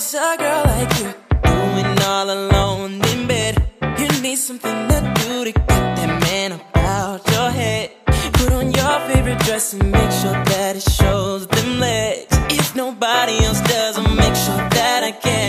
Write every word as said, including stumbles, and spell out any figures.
What's a girl like you doing all alone in bed? You need something to do to get that man up out your head. Put on your favorite dress and make sure that it shows them legs. If nobody else does, I'll make sure that I can.